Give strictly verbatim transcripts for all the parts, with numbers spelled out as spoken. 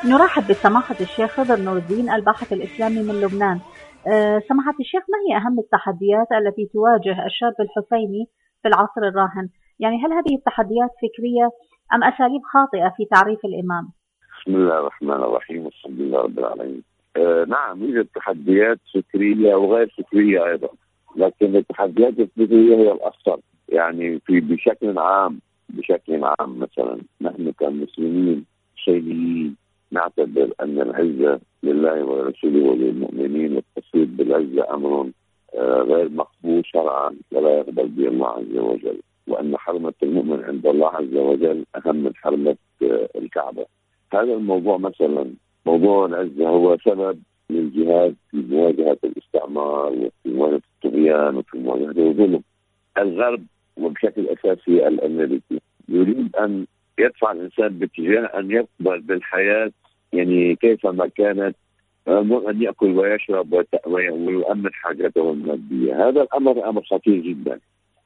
نرحب بسماحة الشيخ خضر نور الدين الباحث الإسلامي من لبنان. أه سماحة الشيخ، ما هي أهم التحديات التي تواجه الشاب الحسيني في العصر الراهن؟ يعني هل هذه التحديات فكرية أم أساليب خاطئة في تعريف الإمام؟ بسم الله الرحمن الرحيم والحمد لله رب العالمين. أه نعم، يوجد تحديات فكرية وغير فكرية أيضا، لكن التحديات الفكرية هي الأخطر. يعني في بشكل عام بشكل عام مثلا نحن كمسلمين شيعيين نعتبر أن العزة لله ولرسوله وللمؤمنين، والتصويت بالعزة أمر غير مقبول شرعا ولا يقبل به الله عز وجل، وأن حرمة المؤمن عند الله عز وجل أهم من حرمة الكعبة. هذا الموضوع مثلا موضوع العزة هو سبب للجهاد في مواجهة الاستعمار وفي مواجهة الطغيان وفي مواجهة الظلم. الغرب وبشكل أساسي الأمريكي يريد أن يدفع الإنسان باتجاه أن يقبل بالحياة يعني كيفما كانت، أن يأكل ويشرب ويؤمن حاجته المادية. هذا الأمر أمر خطير جدا.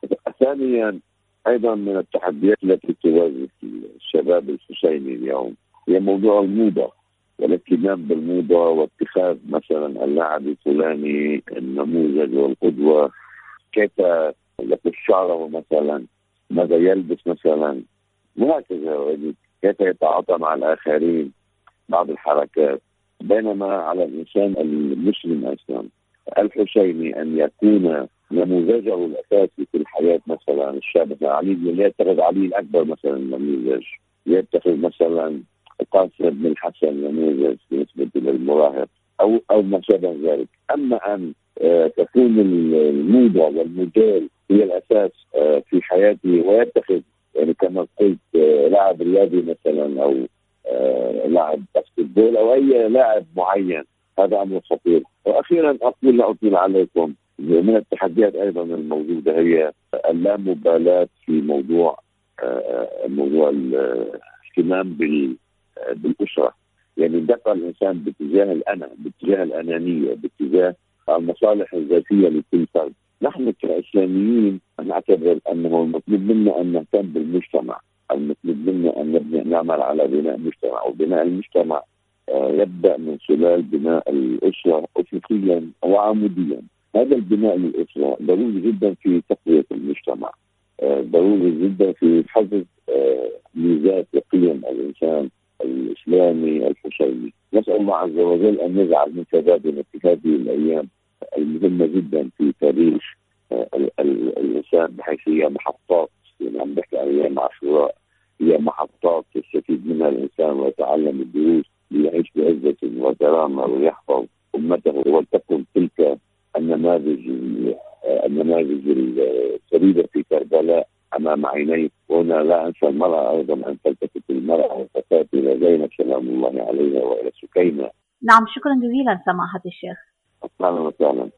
ثانيا أيضا من التحديات التي تواجه الشباب الحسيني اليوم هي موضوع الموضة والاهتمام بالموضة، واتخاذ مثلا اللاعب الفلاني النموذج والقدوة، كيف يقص شعره مثلا، ماذا يلبس مثلا، وهكذا، كيف يتعاطى مع الآخرين، بعض الحركات. بينما على الإنسان المسلم أصلا الحسيني أن يكون نموذجه الأساسي في الحياة. مثلا الشاب علي يتخذ علي الأكبر مثلا نموذج، يتخذ مثلا قاسم بن الحسن نموذج بالنسبة للمراهق أو أو ما شابه ذلك. أما أن آه تكون الموضة والموديل هي الأساس آه في حياته، ويتخذ يعني كما قلت آه لاعب رياضي مثلا أو آه لاعب باسكتبول أو أي لاعب معين، هذا أمر خطير. وأخيرا أقول لا أطيل عليكم، من التحديات أيضا الموجودة هي اللامبالاة في موضوع آه موضوع الاهتمام بال بالأسرة. يعني دفع الإنسان باتجاه الأنا، باتجاه الأنانية، باتجاه المصالح الذاتية لكل فرد. نحن كإسلاميين نعتبر أنه المطلوب منا أن نهتم بالمجتمع، المطلوب منا أن نعمل على بناء مجتمع، وبناء المجتمع يبدأ من خلال بناء الأسرة أساسيا وعموديا. هذا البناء للأسرة ضروري جدا في تقوية المجتمع، ضروري جدا في حفظ ميزات وقيم الإنسان الإسلامي الحسيني. نسأل الله عز وجل أن يجعل من شبابنا في هذه الأيام المهمة جدا في تاريخ الإنسان، بحيث هي محطات، يعني عم بحكي عن أيام عاشوراء، هي محطات يستفيد منها الإنسان ويتعلم الدروس ليعيش بعزة وكرامة ويحفظ أمته. ولتكن تلك النماذج النماذج الفريدة في كربلاء أمام عينيه. وهنا لا أنسى المرأة أيضا، أن تلتفت المرأة والفتاة إلى زينب سلام الله عليها وإلى سكينة. نعم، شكرا جزيلا سماحة الشيخ. أهلا وسهلا.